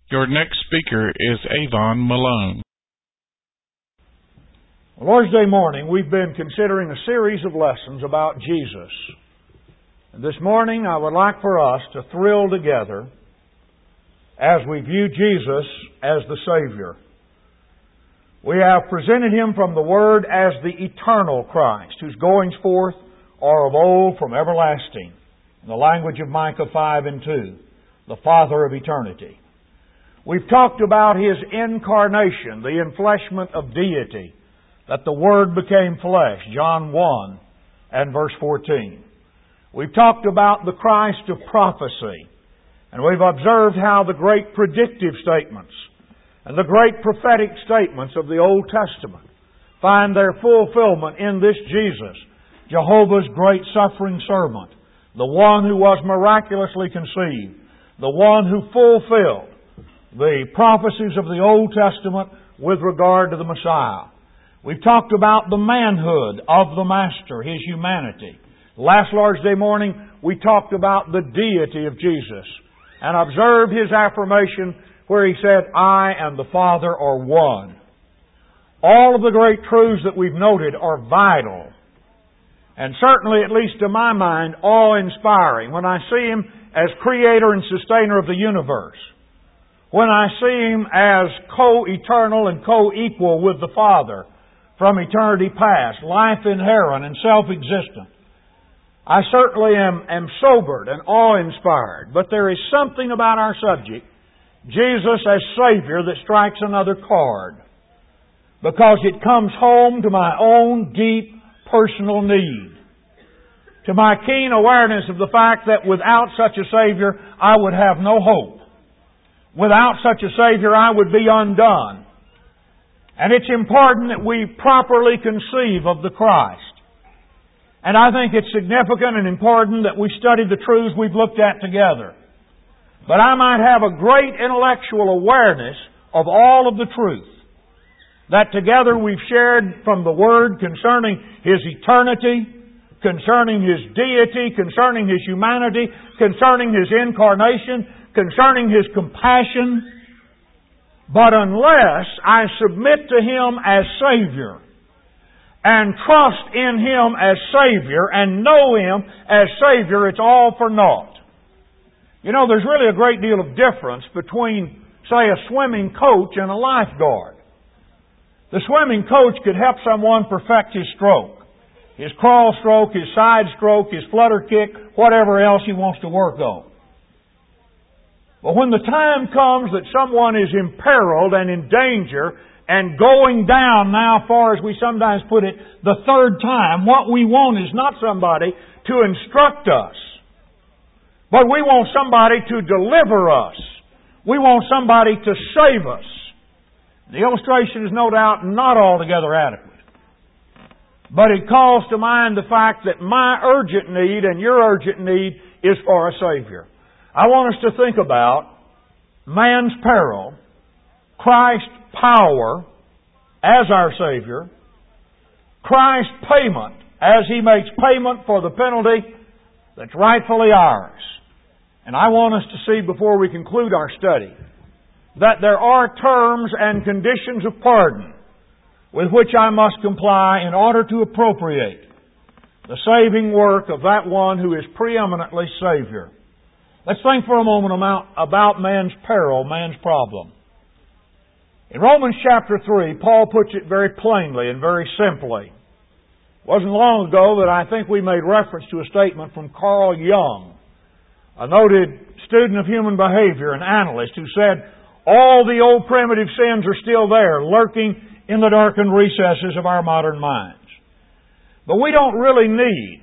Your next speaker is Avon Malone. Lord's Day morning, we've been considering a series of lessons about Jesus. And this morning, I would like for us to thrill together as we view Jesus as the Savior. We have presented Him from the Word as the eternal Christ, whose goings forth are of old from everlasting. In the language of Micah 5 and 2, the Father of eternity. We've talked about His incarnation, the enfleshment of deity, that the Word became flesh, John 1 and verse 14. We've talked about the Christ of prophecy, and we've observed how the great predictive statements and the great prophetic statements of the Old Testament find their fulfillment in this Jesus, Jehovah's great suffering servant, the one who was miraculously conceived, the one who fulfilled the prophecies of the Old Testament with regard to the Messiah. We've talked about the manhood of the Master, His humanity. Last Lord's Day morning, we talked about the deity of Jesus and observed His affirmation where He said, I and the Father are one. All of the great truths that we've noted are vital and certainly, at least to my mind, awe-inspiring when I see Him as Creator and Sustainer of the universe. When I see Him as co-eternal and co-equal with the Father from eternity past, life inherent and self-existent. I certainly am sobered and awe-inspired, but there is something about our subject, Jesus as Savior, that strikes another chord, because it comes home to my own deep personal need, to my keen awareness of the fact that without such a Savior, I would have no hope. Without such a Savior, I would be undone. And it's important that we properly conceive of the Christ. And I think it's significant and important that we study the truths we've looked at together. But I might have a great intellectual awareness of all of the truth that together we've shared from the Word concerning His eternity, concerning His deity, concerning His humanity, concerning His incarnation, concerning His compassion. But unless I submit to Him as Savior and trust in Him as Savior and know Him as Savior, it's all for naught. You know, there's really a great deal of difference between, say, a swimming coach and a lifeguard. The swimming coach could help someone perfect his stroke, his crawl stroke, his side stroke, his flutter kick, whatever else he wants to work on. But when the time comes that someone is imperiled and in danger and going down now, far as we sometimes put it, the third time, what we want is not somebody to instruct us, but we want somebody to deliver us. We want somebody to save us. The illustration is no doubt not altogether adequate, but it calls to mind the fact that my urgent need and your urgent need is for a Savior. I want us to think about man's peril, Christ's power as our Savior, Christ's payment as He makes payment for the penalty that's rightfully ours. And I want us to see before we conclude our study that there are terms and conditions of pardon with which I must comply in order to appropriate the saving work of that one who is preeminently Savior. Let's think for a moment about man's peril, man's problem. In Romans chapter 3, Paul puts it very plainly and very simply. It wasn't long ago that I think we made reference to a statement from Carl Jung, a noted student of human behavior and analyst, who said, all the old primitive sins are still there, lurking in the darkened recesses of our modern minds. But we don't really need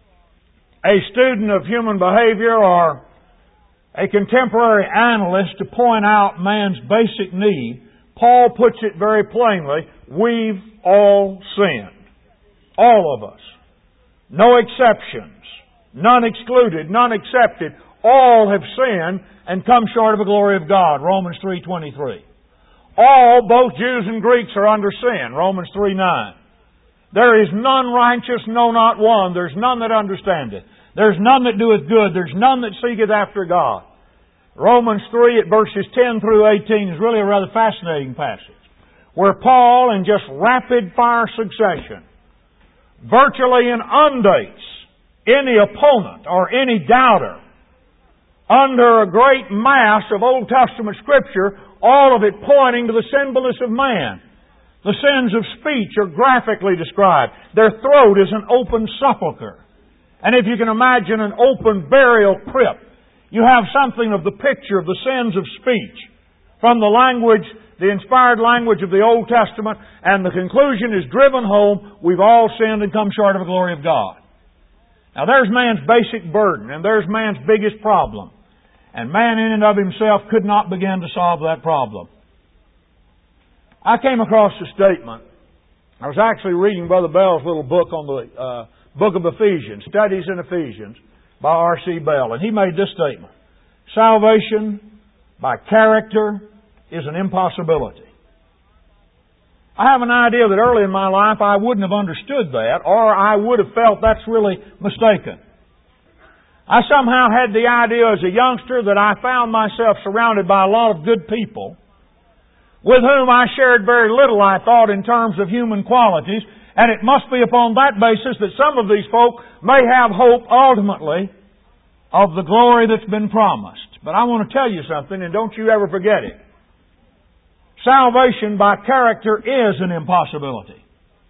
a student of human behavior or a contemporary analyst to point out man's basic need. Paul puts it very plainly, we've all sinned. All of us. No exceptions. None excluded, none accepted. All have sinned and come short of the glory of God. Romans 3:23. All, both Jews and Greeks, are under sin. Romans 3:9. There is none righteous, no, not one. There's none that understandeth. There's none that doeth good. There's none that seeketh after God. Romans 3 at verses 10 through 18 is really a rather fascinating passage, where Paul, in just rapid-fire succession, virtually inundates any opponent or any doubter under a great mass of Old Testament Scripture, all of it pointing to the sinfulness of man. The sins of speech are graphically described. Their throat is an open sepulchre. And if you can imagine an open burial crypt, you have something of the picture of the sins of speech from the language, the inspired language of the Old Testament, and the conclusion is driven home, we've all sinned and come short of the glory of God. Now there's man's basic burden, and there's man's biggest problem. And man in and of himself could not begin to solve that problem. I came across a statement. I was actually reading Brother Bell's little book on the book of Ephesians, Studies in Ephesians, by R.C. Bell. And he made this statement: salvation by character is an impossibility. I have an idea that early in my life I wouldn't have understood that, or I would have felt that's really mistaken. I somehow had the idea as a youngster that I found myself surrounded by a lot of good people with whom I shared very little, I thought, in terms of human qualities, and it must be upon that basis that some of these folk may have hope ultimately of the glory that's been promised. But I want to tell you something, and don't you ever forget it. Salvation by character is an impossibility.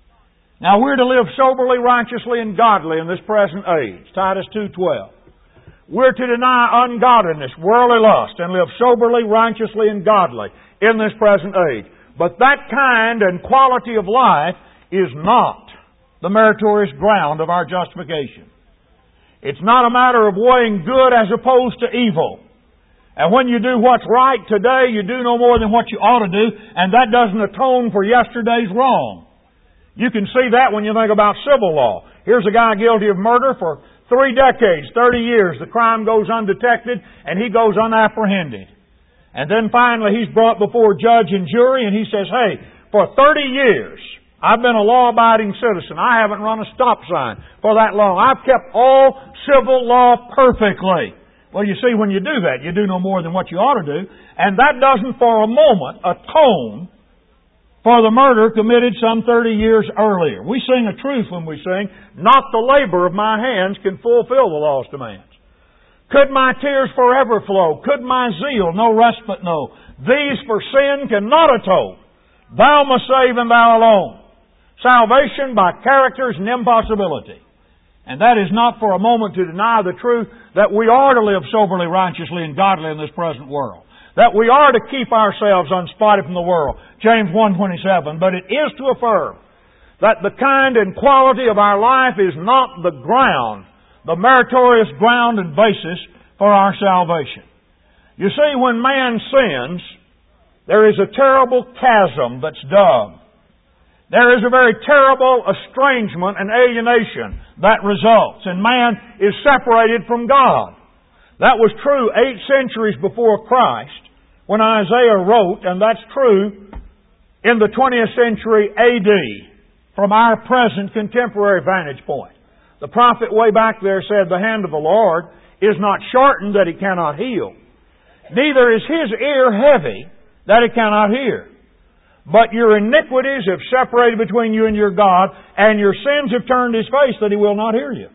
Now we're to live soberly, righteously, and godly in this present age. Titus 2:12. We're to deny ungodliness, worldly lust, and live soberly, righteously, and godly in this present age. But that kind and quality of life is not the meritorious ground of our justification. It's not a matter of weighing good as opposed to evil. And when you do what's right today, you do no more than what you ought to do, and that doesn't atone for yesterday's wrong. You can see that when you think about civil law. Here's a guy guilty of murder for 3 decades, 30 years. The crime goes undetected, and he goes unapprehended. And then finally he's brought before judge and jury, and he says, hey, for 30 years, I've been a law-abiding citizen. I haven't run a stop sign for that long. I've kept all civil law perfectly. Well, you see, when you do that, you do no more than what you ought to do, and that doesn't for a moment atone for the murder committed some 30 years earlier. We sing a truth when we sing, not the labor of my hands can fulfill the law's demands. Could my tears forever flow? Could my zeal no respite know? These for sin cannot atone. Thou must save and Thou alone. Salvation by character is an impossibility. And that is not for a moment to deny the truth that we are to live soberly, righteously, and godly in this present world. That we are to keep ourselves unspotted from the world. James 1:27. But it is to affirm that the kind and quality of our life is not the ground, the meritorious ground and basis for our salvation. You see, when man sins, there is a terrible chasm that's dug. There is a very terrible estrangement and alienation that results, and man is separated from God. That was true 8 centuries before Christ when Isaiah wrote, and that's true in the 20th century A.D. from our present contemporary vantage point. The prophet way back there said, the hand of the Lord is not shortened that He cannot heal, neither is His ear heavy that He cannot hear. But your iniquities have separated between you and your God, and your sins have turned His face that He will not hear you.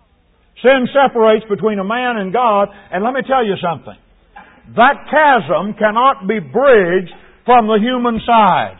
Sin separates between a man and God, and let me tell you something. That chasm cannot be bridged from the human side.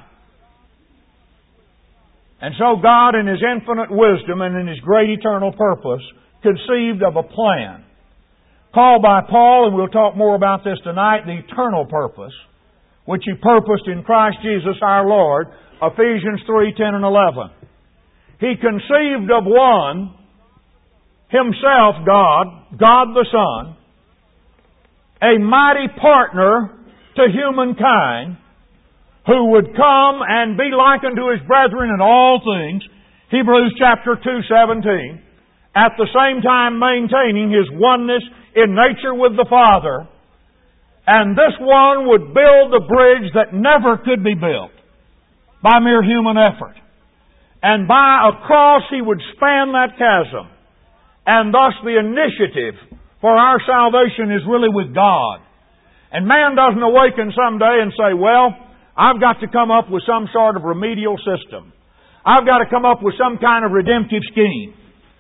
And so God, in His infinite wisdom and in His great eternal purpose, conceived of a plan, called by Paul, and we'll talk more about this tonight, the eternal purpose, which He purposed in Christ Jesus our Lord, Ephesians 3:10 and 11. He conceived of one, Himself, God the Son, a mighty partner to humankind, who would come and be like unto His brethren in all things, Hebrews chapter 2:17, at the same time maintaining His oneness in nature with the Father. And this one would build the bridge that never could be built by mere human effort. And by a cross He would span that chasm. And thus the initiative for our salvation is really with God. And man doesn't awaken someday and say, well, I've got to come up with some sort of remedial system. I've got to come up with some kind of redemptive scheme.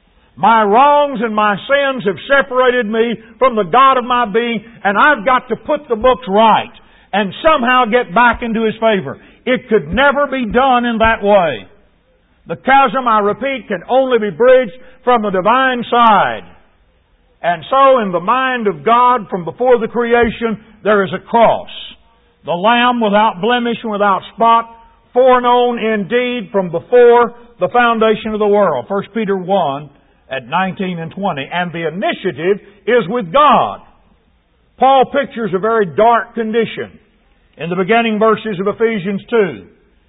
My wrongs and my sins have separated me from the God of my being, and I've got to put the books right and somehow get back into His favor. It could never be done in that way. The chasm, I repeat, can only be bridged from the divine side. And so in the mind of God from before the creation, there is a cross. The Lamb without blemish and without spot, foreknown indeed from before the foundation of the world. 1 Peter 1 at 19 and 20. And the initiative is with God. Paul pictures a very dark condition in the beginning verses of Ephesians 2.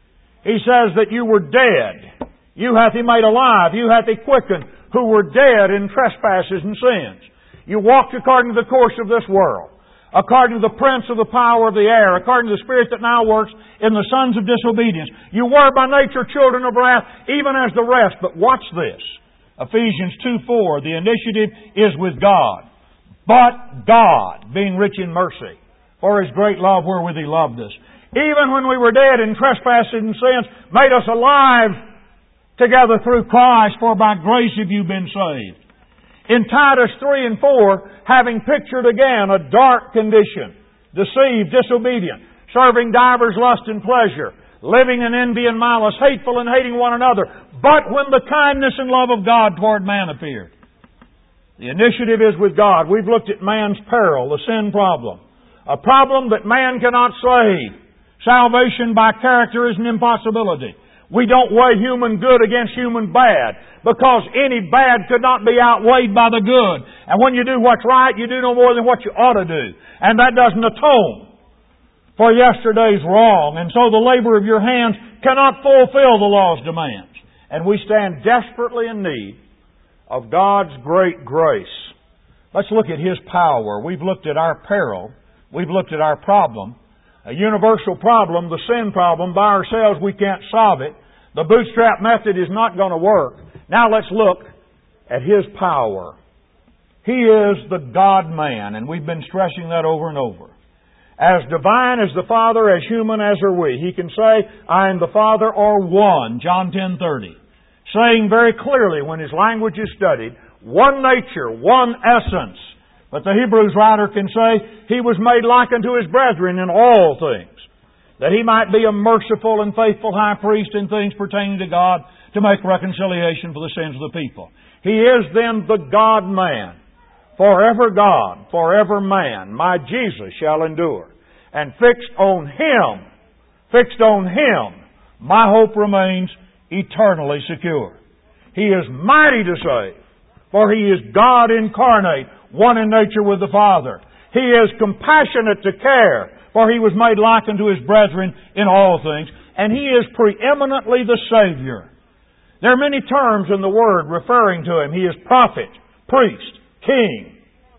He says that you were dead. You hath He made alive. You hath He quickened, who were dead in trespasses and sins. You walked according to the course of this world, according to the prince of the power of the air, according to the spirit that now works in the sons of disobedience. You were by nature children of wrath, even as the rest. But watch this. Ephesians 2:4, the initiative is with God. But God, being rich in mercy, for His great love wherewith He loved us, even when we were dead in trespasses and sins, made us alive together through Christ, for by grace have you been saved. In Titus 3 and 4, having pictured again a dark condition, deceived, disobedient, serving divers lust and pleasure, living in envy and malice, hateful and hating one another. But when the kindness and love of God toward man appeared. The initiative is with God. We've looked at man's peril, the sin problem. A problem that man cannot save. Salvation by character is an impossibility. We don't weigh human good against human bad, because any bad could not be outweighed by the good. And when you do what's right, you do no more than what you ought to do. And that doesn't atone for yesterday's wrong. And so the labor of your hands cannot fulfill the law's demands. And we stand desperately in need of God's great grace. Let's look at His power. We've looked at our peril. We've looked at our problem. A universal problem, the sin problem. By ourselves we can't solve it. The bootstrap method is not going to work. Now let's look at His power. He is the God-man, and we've been stressing that over and over. As divine as the Father, as human as are we. He can say, I am the Father, or one, John 10:30. Saying very clearly when His language is studied, one nature, one essence. But the Hebrews writer can say, He was made like unto His brethren in all things, that He might be a merciful and faithful high priest in things pertaining to God, to make reconciliation for the sins of the people. He is then the God-man, forever God, forever man. My Jesus shall endure. And fixed on Him, my hope remains eternally secure. He is mighty to save, for He is God incarnate, one in nature with the Father. He is compassionate to care, for He was made like unto His brethren in all things. And He is preeminently the Savior. There are many terms in the Word referring to Him. He is prophet, priest, king.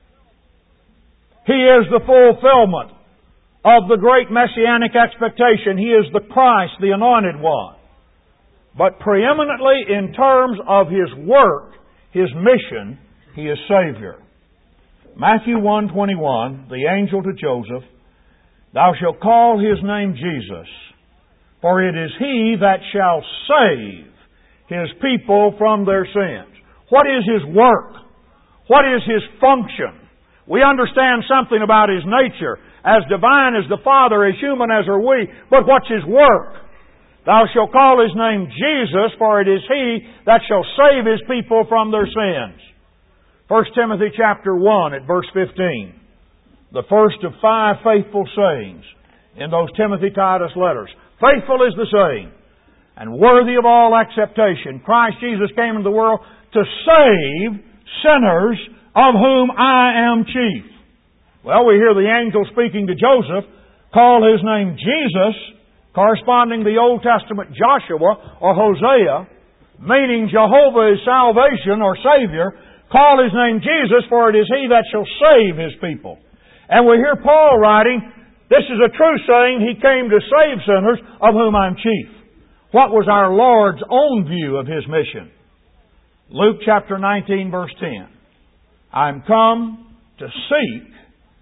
He is the fulfillment of the great messianic expectation. He is the Christ, the Anointed One. But preeminently in terms of His work, His mission, He is Savior. Matthew 1:21, the angel to Joseph, Thou shalt call His name Jesus, for it is He that shall save His people from their sins. What is His work? What is His function? We understand something about His nature, as divine as the Father, as human as are we, but what's His work? Thou shalt call His name Jesus, for it is He that shall save His people from their sins. 1 Timothy chapter 1 at verse 15. The first of 5 faithful sayings in those Timothy-Titus letters. Faithful is the saying, and worthy of all acceptation. Christ Jesus came into the world to save sinners, of whom I am chief. Well, we hear the angel speaking to Joseph, call His name Jesus, corresponding to the Old Testament Joshua or Hosea, meaning Jehovah is salvation or Savior. Call His name Jesus, for it is He that shall save His people. And we hear Paul writing, this is a true saying, He came to save sinners, of whom I'm chief. What was our Lord's own view of His mission? Luke chapter 19 verse 10. I'm come to seek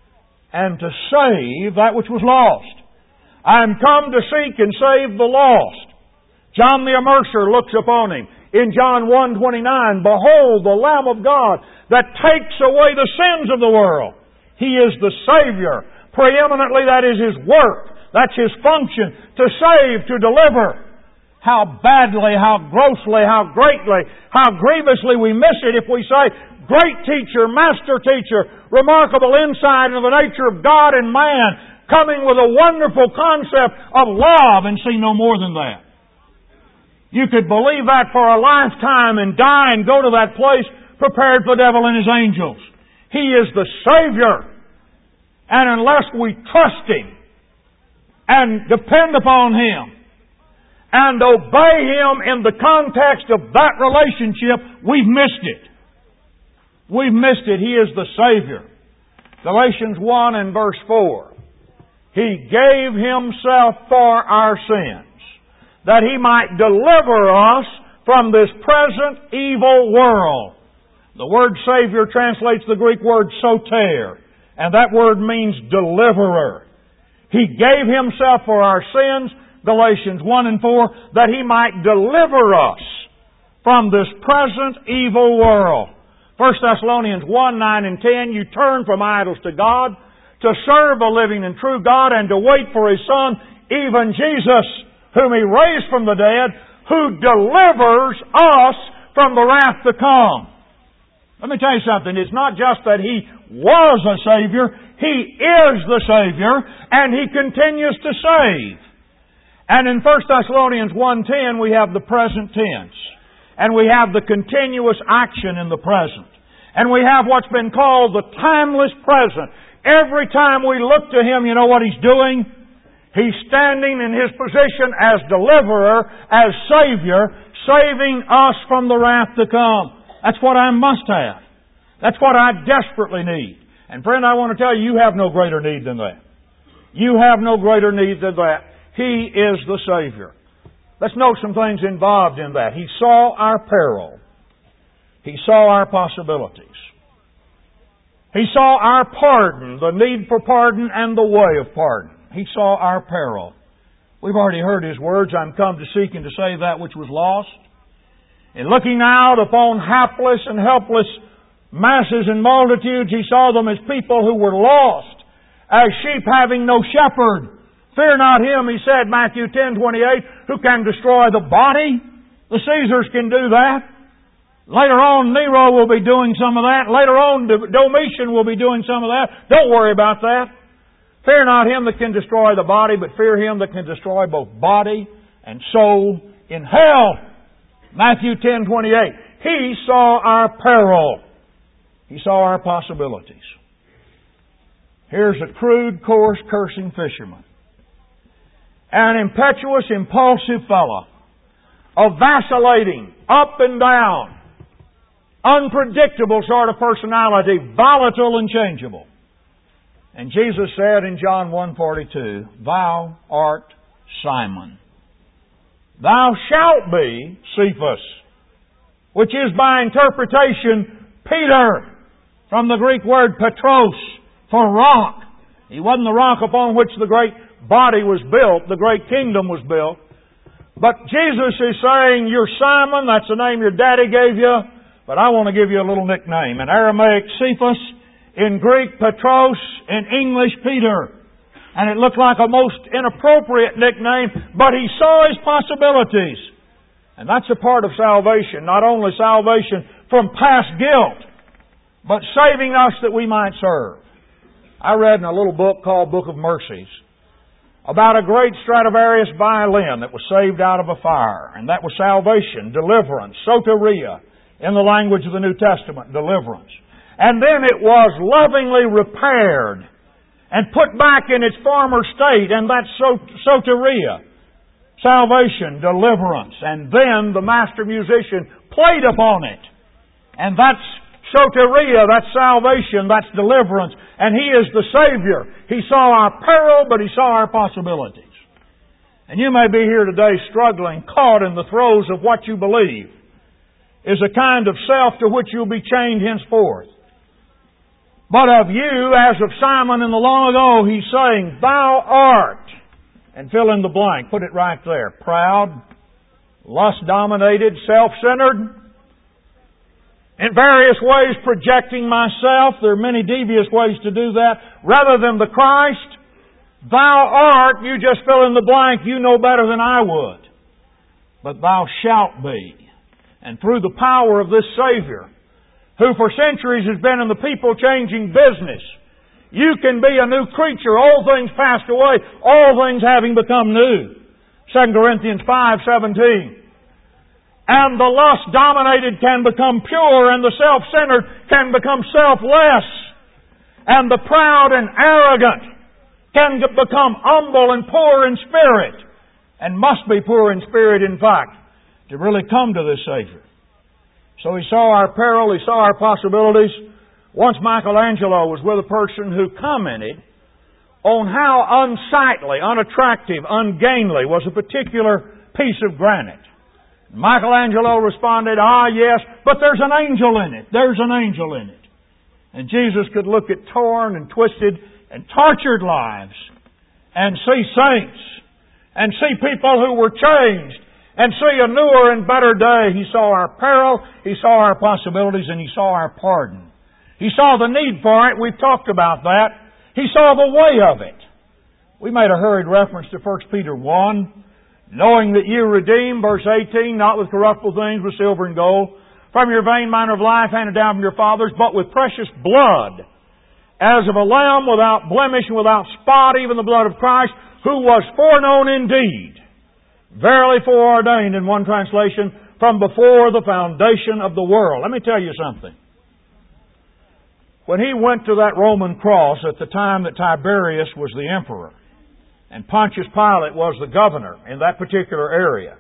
and to save that which was lost. I am come to seek and save the lost. John the Immerser looks upon Him. In John 1:29, behold the Lamb of God that takes away the sins of the world. He is the Savior. Preeminently, that is His work. That's His function, to save, to deliver. How badly, how grossly, how greatly, how grievously we miss it if we say, great teacher, master teacher, remarkable insight into the nature of God and man, coming with a wonderful concept of love, and see no more than that. You could believe that for a lifetime and die and go to that place prepared for the devil and his angels. He is the Savior. And unless we trust Him and depend upon Him and obey Him in the context of that relationship, we've missed it. We've missed it. He is the Savior. Galatians 1 and verse 4. He gave Himself for our sins, that He might deliver us from this present evil world. The word Savior translates the Greek word soter, and that word means deliverer. He gave Himself for our sins, Galatians 1 and 4, that He might deliver us from this present evil world. 1 Thessalonians 1, 9 and 10, you turn from idols to God, to serve a living and true God, and to wait for His Son, even Jesus, whom He raised from the dead, who delivers us from the wrath to come. Let me tell you something. It's not just that He was a Savior. He is the Savior, and He continues to save. And in 1 Thessalonians 1:10, we have the present tense. And we have the continuous action in the present. And we have what's been called the timeless present. Every time we look to Him, you know what He's doing? He's standing in His position as deliverer, as Savior, saving us from the wrath to come. That's what I must have. That's what I desperately need. And friend, I want to tell you, you have no greater need than that. You have no greater need than that. He is the Savior. Let's note some things involved in that. He saw our peril. He saw our possibilities. He saw our pardon, the need for pardon and the way of pardon. He saw our peril. We've already heard His words, I'm come to seek and to save that which was lost. And looking out upon hapless and helpless masses and multitudes, He saw them as people who were lost, as sheep having no shepherd. Fear not him, He said, Matthew 10:28, who can destroy the body. The Caesars can do that. Later on, Nero will be doing some of that. Later on, Domitian will be doing some of that. Don't worry about that. Fear not him that can destroy the body, but fear Him that can destroy both body and soul in hell. Matthew 10:28. He saw our peril. He saw our possibilities. Here's a crude, coarse, cursing fisherman. An impetuous, impulsive fellow. A vacillating, up and down, unpredictable sort of personality, volatile and changeable. And Jesus said in John 1:42, Thou art Simon. Thou shalt be Cephas, which is by interpretation Peter, from the Greek word Petros, for rock. He wasn't the rock upon which the great body was built, the great kingdom was built. But Jesus is saying, you're Simon, that's the name your daddy gave you, but I want to give you a little nickname. In Aramaic, Cephas, in Greek, Petros, in English, Peter. And it looked like a most inappropriate nickname, but He saw His possibilities. And that's a part of salvation. Not only salvation from past guilt, but saving us that we might serve. I read in a little book called Book of Mercies about a great Stradivarius violin that was saved out of a fire. And that was salvation, deliverance, soteria, in the language of the New Testament, deliverance. And then it was lovingly repaired and put back in its former state, and that's soteria, salvation, deliverance. And then the master musician played upon it. And that's soteria, that's salvation, that's deliverance. And He is the Savior. He saw our peril, but He saw our possibilities. And you may be here today struggling, caught in the throes of what you believe is a kind of self to which you'll be chained henceforth. But of you, as of Simon in the long ago, He's saying, Thou art, and fill in the blank, put it right there, proud, lust-dominated, self-centered, in various ways projecting myself. There are many devious ways to do that. Rather than the Christ, Thou art, you just fill in the blank, you know better than I would. But Thou shalt be. And through the power of this Savior, who for centuries has been in the people-changing business, you can be a new creature. Old things passed away, all things having become new. 2 Corinthians 5:17. And the lust-dominated can become pure, and the self-centered can become selfless. And the proud and arrogant can become humble and poor in spirit, and must be poor in spirit, in fact, to really come to this Savior. So he saw our peril, he saw our possibilities. Once Michelangelo was with a person who commented on how unsightly, unattractive, ungainly was a particular piece of granite. Michelangelo responded, yes, but there's an angel in it. There's an angel in it. And Jesus could look at torn and twisted and tortured lives and see saints and see people who were changed and see a newer and better day. He saw our peril, He saw our possibilities, and He saw our pardon. He saw the need for it. We've talked about that. He saw the way of it. We made a hurried reference to 1 Peter 1. Knowing that you redeem, verse 18, not with corruptible things, with silver and gold, from your vain manner of life handed down from your fathers, but with precious blood, as of a lamb without blemish and without spot, even the blood of Christ, who was foreknown indeed, verily foreordained, in one translation, from before the foundation of the world. Let me tell you something. When He went to that Roman cross at the time that Tiberius was the emperor, and Pontius Pilate was the governor in that particular area,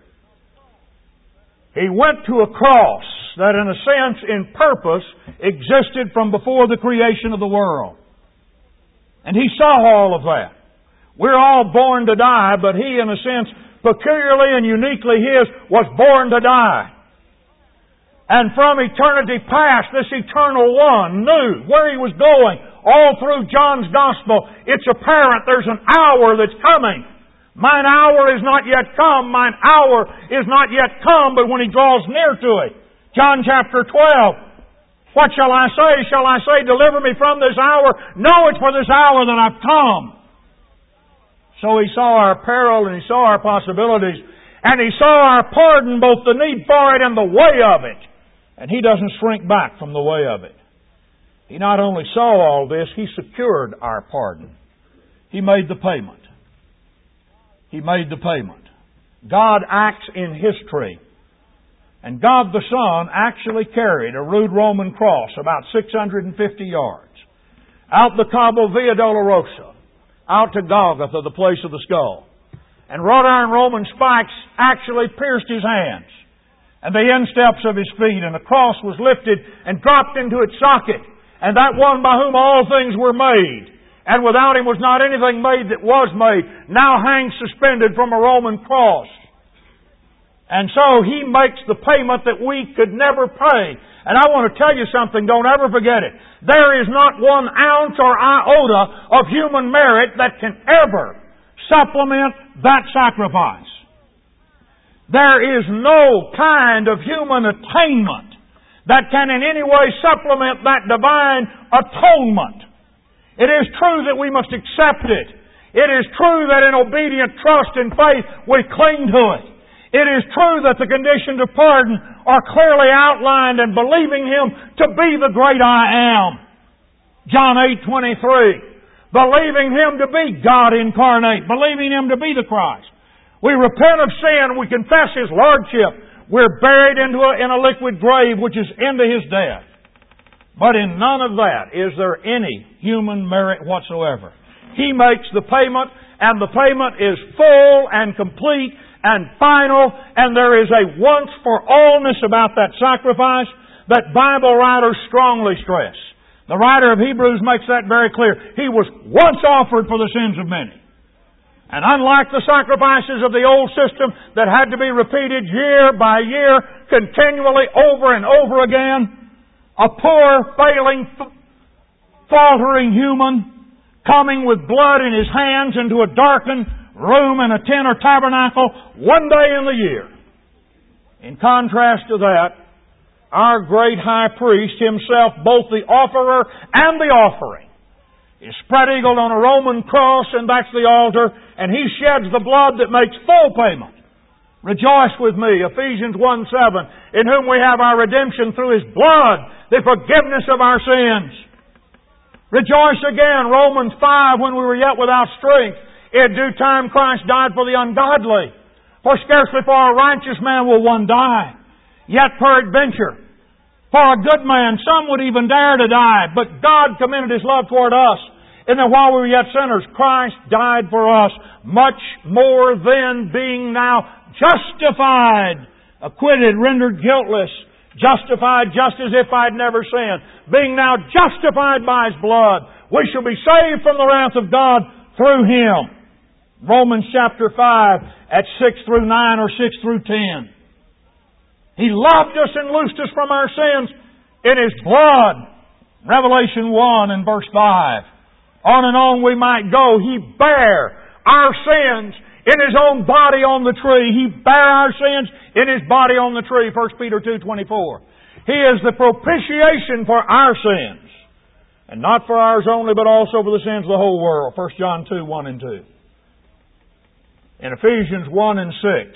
He went to a cross that in a sense, in purpose, existed from before the creation of the world. And He saw all of that. We're all born to die, but He, in a sense, peculiarly and uniquely His, was born to die. And from eternity past, this eternal one knew where He was going. All through John's Gospel, it's apparent there's an hour that's coming. Mine hour is not yet come. Mine hour is not yet come, but when He draws near to it. John chapter 12. What shall I say? Shall I say, deliver me from this hour? No, it's for this hour that I've come. So He saw our peril and He saw our possibilities. And He saw our pardon, both the need for it and the way of it. And He doesn't shrink back from the way of it. He not only saw all this, He secured our pardon. He made the payment. He made the payment. God acts in history. And God the Son actually carried a rude Roman cross about 650 yards out the cobbled Via Dolorosa, out to Golgotha, the place of the skull. And wrought iron Roman spikes actually pierced His hands and the insteps of His feet, and the cross was lifted and dropped into its socket. And that one by whom all things were made, and without Him was not anything made that was made, now hangs suspended from a Roman cross. And so He makes the payment that we could never pay. And I want to tell you something, don't ever forget it. There is not 1 ounce or iota of human merit that can ever supplement that sacrifice. There is no kind of human attainment that can in any way supplement that divine atonement. It is true that we must accept it. It is true that in obedient trust and faith we cling to it. It is true that the conditions of pardon are clearly outlined, and believing Him to be the great I am. John 8:23. Believing Him to be God incarnate. Believing Him to be the Christ. We repent of sin. We confess His Lordship. We're buried in a liquid grave, which is into His death. But in none of that is there any human merit whatsoever. He makes the payment, and the payment is full and complete and final, and there is a once-for-allness about that sacrifice that Bible writers strongly stress. The writer of Hebrews makes that very clear. He was once offered for the sins of many. And unlike the sacrifices of the old system that had to be repeated year by year, continually over and over again, a poor, failing faltering human, coming with blood in his hands into a darkened room in a tent or tabernacle one day in the year. In contrast to that, our great high priest, himself both the offerer and the offering, is spread-eagled on a Roman cross, and that's the altar, and He sheds the blood that makes full payment. Rejoice with me, Ephesians 1:7, in whom we have our redemption through His blood, the forgiveness of our sins. Rejoice again, Romans 5, when we were yet without strength. In due time Christ died for the ungodly. For scarcely for a righteous man will one die. Yet peradventure, for a good man, some would even dare to die. But God commended His love toward us, in that while we were yet sinners, Christ died for us. Much more then, being now justified, acquitted, rendered guiltless, justified just as if I'd never sinned, being now justified by His blood, we shall be saved from the wrath of God through Him. Romans chapter 5 at 6 through 9 or 6 through 10. He loved us and loosed us from our sins in His blood. Revelation 1 and verse 5. On and on we might go. He bare our sins in His own body on the tree. He bare our sins in His body on the tree. 1 Peter 2:24. He is the propitiation for our sins. And not for ours only, but also for the sins of the whole world. 1 John 2:1 and 2. In Ephesians 1 and 6,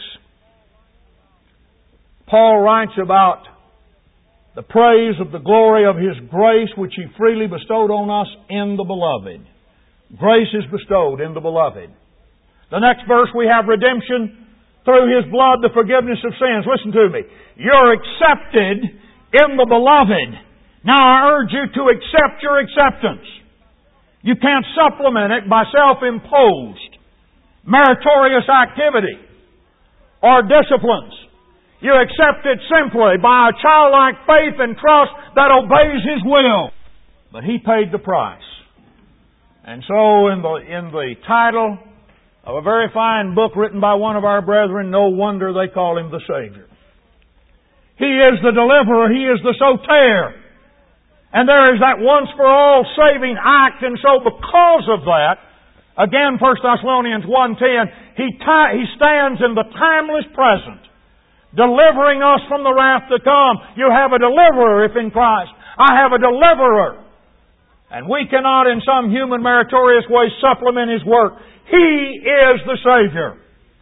Paul writes about the praise of the glory of His grace which He freely bestowed on us in the Beloved. Grace is bestowed in the Beloved. The next verse we have redemption through His blood, the forgiveness of sins. Listen to me. You're accepted in the Beloved. Now I urge you to accept your acceptance. You can't supplement it by self-imposed meritorious activity or disciplines. You accept it simply by a childlike faith and trust that obeys His will. But He paid the price. And so in the title of a very fine book written by one of our brethren, no wonder they call Him the Savior. He is the deliverer. He is the soter. And there is that once for all saving act. And so because of that, again, 1 Thessalonians 1:10, He stands in the timeless present, delivering us from the wrath to come. You have a deliverer if in Christ. I have a deliverer. And we cannot in some human meritorious way supplement His work. He is the Savior.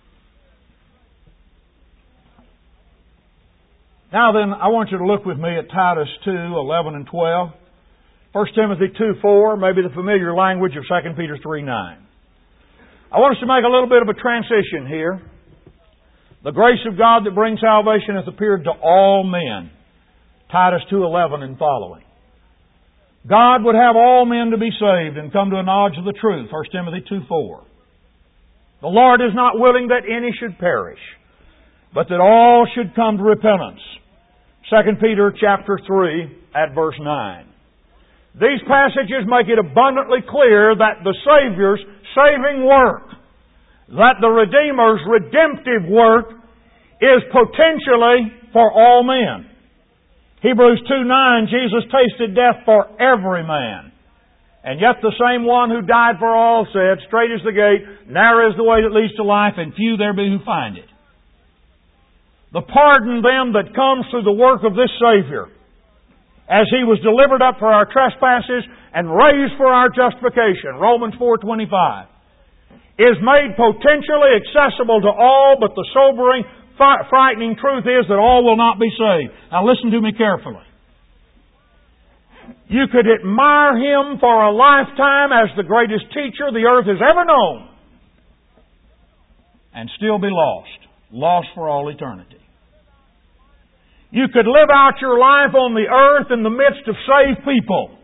Now then, I want you to look with me at Titus 2:11 and 12. 1 Timothy 2:4, maybe the familiar language of 2 Peter 3:9. I want us to make a little bit of a transition here. The grace of God that brings salvation hath appeared to all men. Titus 2:11 and following. God would have all men to be saved and come to a knowledge of the truth. 1 Timothy 2:4. The Lord is not willing that any should perish, but that all should come to repentance. 2 Peter chapter 3 at verse 9. These passages make it abundantly clear that the Savior's saving work, that the Redeemer's redemptive work, is potentially for all men. Hebrews 2:9, Jesus tasted death for every man. And yet the same one who died for all said, straight is the gate, narrow is the way that leads to life, and few there be who find it. The pardon then that comes through the work of this Savior, as He was delivered up for our trespasses and raised for our justification, Romans 4:25, is made potentially accessible to all, but the sobering, frightening truth is that all will not be saved. Now listen to me carefully. You could admire Him for a lifetime as the greatest teacher the earth has ever known, and still be lost for all eternity. You could live out your life on the earth in the midst of saved people.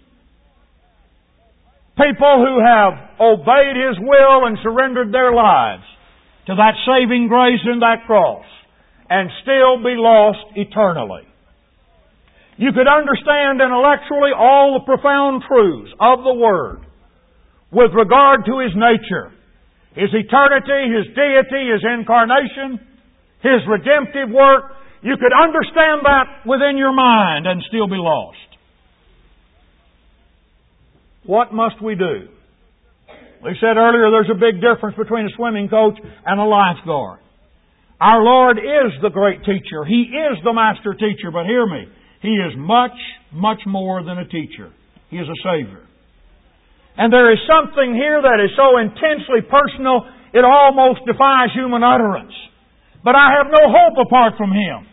People who have obeyed His will and surrendered their lives to that saving grace and that cross, and still be lost eternally. You could understand intellectually all the profound truths of the Word with regard to His nature, His eternity, His deity, His incarnation, His redemptive work. You could understand that within your mind and still be lost. what must we do? We said earlier there's a big difference between a swimming coach and a lifeguard. Our Lord is the great teacher. He is the master teacher, but hear me, He is much, much more than a teacher. He is a Savior. And there is something here that is so intensely personal, it almost defies human utterance. But I have no hope apart from Him.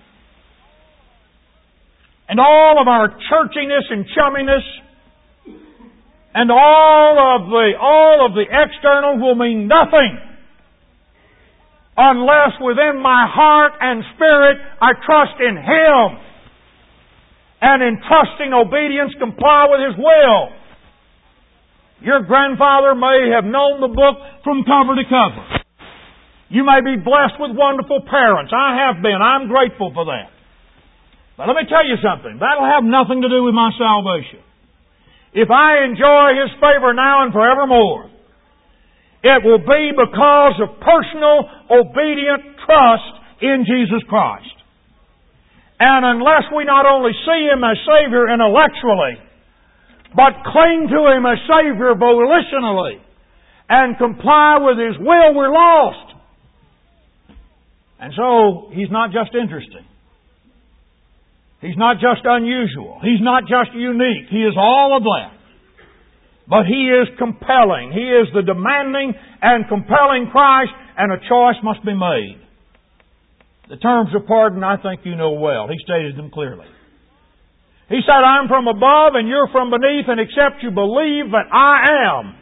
And all of our churchiness and chumminess and all of the external will mean nothing unless within my heart and spirit I trust in Him and in trusting obedience comply with His will. Your grandfather may have known the book from cover to cover. You may be blessed with wonderful parents. I have been. I'm grateful for that. But let me tell you something. That'll have nothing to do with my salvation. If I enjoy His favor now and forevermore, it will be because of personal, obedient trust in Jesus Christ. And unless we not only see Him as Savior intellectually, but cling to Him as Savior volitionally, and comply with His will, we're lost. And so, He's not just interesting. He's not just unusual. He's not just unique. He is all of that. But He is compelling. He is the demanding and compelling Christ, and a choice must be made. The terms of pardon, I think you know well. He stated them clearly. He said, I'm from above and you're from beneath, and except you believe that I am,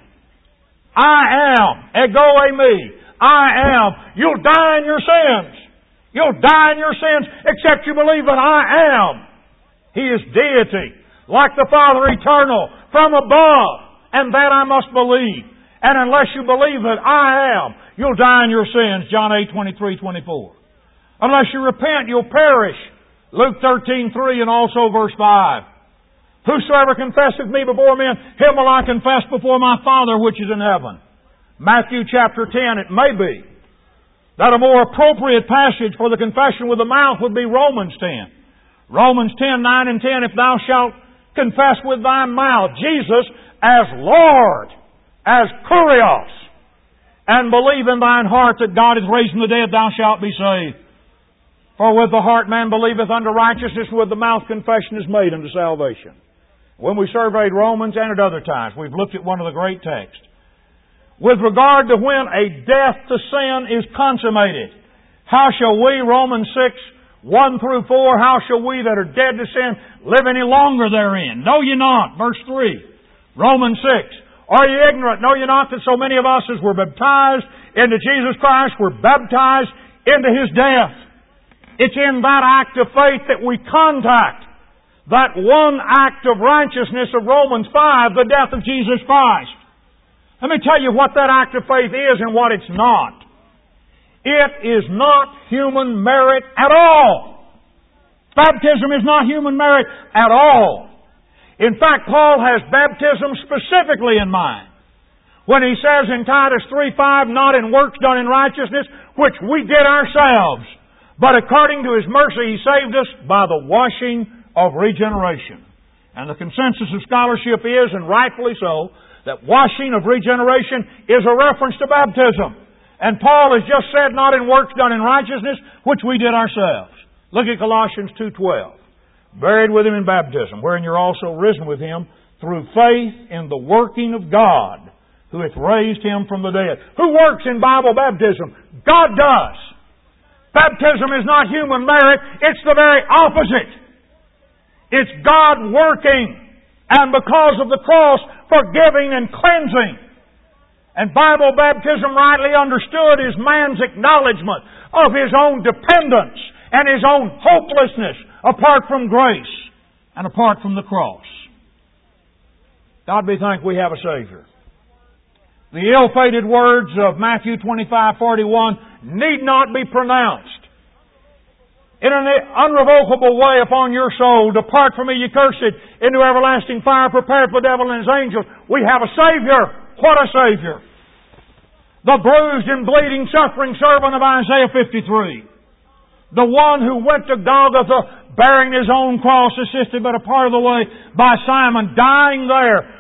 ego eimi, I am, you'll die in your sins. You'll die in your sins except you believe that I am. He is deity, like the Father eternal, from above, and that I must believe. And unless you believe that I am, you'll die in your sins, John 8:23-24. Unless you repent, you'll perish, Luke 13:3 and also verse 5. Whosoever confesseth me before men, him will I confess before my Father which is in heaven. Matthew chapter 10, it may be that a more appropriate passage for the confession with the mouth would be Romans 10. Romans 10:9 and 10, if thou shalt confess with thy mouth Jesus as Lord, as Kurios, and believe in thine heart that God is raised from the dead, thou shalt be saved. For with the heart man believeth unto righteousness, and with the mouth confession is made unto salvation. When we surveyed Romans and at other times, we've looked at one of the great texts. With regard to when a death to sin is consummated, how shall we, Romans 6:1-4, how shall we that are dead to sin live any longer therein? Know ye not, verse 3, Romans 6, are ye ignorant? Know ye not that so many of us as were baptized into Jesus Christ were baptized into His death? It's in that act of faith that we contact that one act of righteousness of Romans 5, the death of Jesus Christ. Let me tell you what that act of faith is and what it's not. It is not human merit at all. Baptism is not human merit at all. In fact, Paul has baptism specifically in mind. When he says in Titus 3:5, not in works done in righteousness, which we did ourselves, but according to His mercy He saved us by the washing of regeneration. And the consensus of scholarship is, and rightfully so, that washing of regeneration is a reference to baptism. And Paul has just said, not in works done in righteousness, which we did ourselves. Look at Colossians 2:12. Buried with Him in baptism, wherein you're also risen with Him through faith in the working of God, who hath raised Him from the dead. Who works in Bible baptism? God does. Baptism is not human merit, it's the very opposite. It's God working, and because of the cross, forgiving and cleansing. And Bible baptism, rightly understood, is man's acknowledgement of his own dependence and his own hopelessness apart from grace and apart from the cross. God be thanked we have a Savior. The ill-fated words of Matthew 25:41 need not be pronounced in an unrevocable way upon your soul. Depart from me, ye cursed, into everlasting fire prepared for the devil and his angels. We have a Savior. What a Savior! The bruised and bleeding, suffering servant of Isaiah 53. The one who went to Golgotha bearing His own cross, assisted but a part of the way by Simon, dying there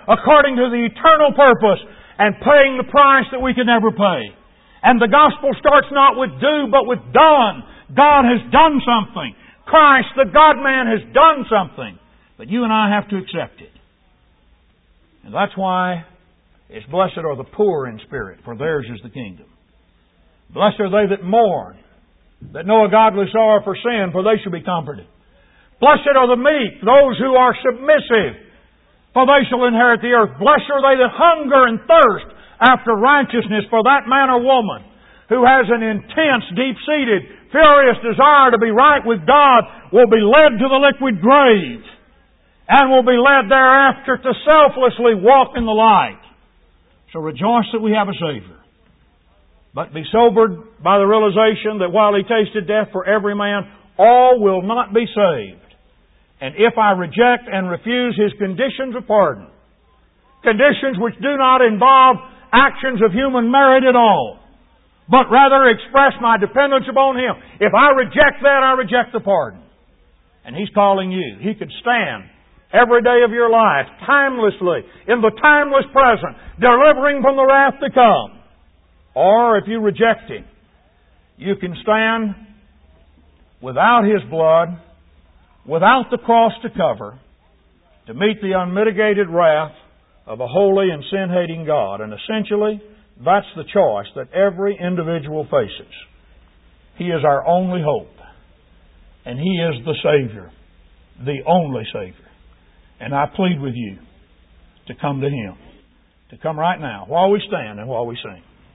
according to the eternal purpose and paying the price that we could never pay. And the gospel starts not with do, but with done. God has done something. Christ, the God-man, has done something. But you and I have to accept it. And that's why it's blessed are the poor in spirit, for theirs is the kingdom. Blessed are they that mourn, that know a godly sorrow for sin, for they shall be comforted. Blessed are the meek, those who are submissive, for they shall inherit the earth. Blessed are they that hunger and thirst after righteousness, for that man or woman who has an intense, deep-seated, furious desire to be right with God will be led to the liquid grave and will be led thereafter to selflessly walk in the light. So rejoice that we have a Savior. But be sobered by the realization that while He tasted death for every man, all will not be saved. And if I reject and refuse His conditions of pardon, conditions which do not involve actions of human merit at all, but rather express my dependence upon Him, if I reject that, I reject the pardon. And He's calling you. He could stand every day of your life, timelessly, in the timeless present, delivering from the wrath to come. Or if you reject Him, you can stand without His blood, without the cross to cover, to meet the unmitigated wrath of a holy and sin-hating God. And essentially, that's the choice that every individual faces. He is our only hope. And He is the Savior, the only Savior. And I plead with you to come to Him, to come right now, while we stand and while we sing.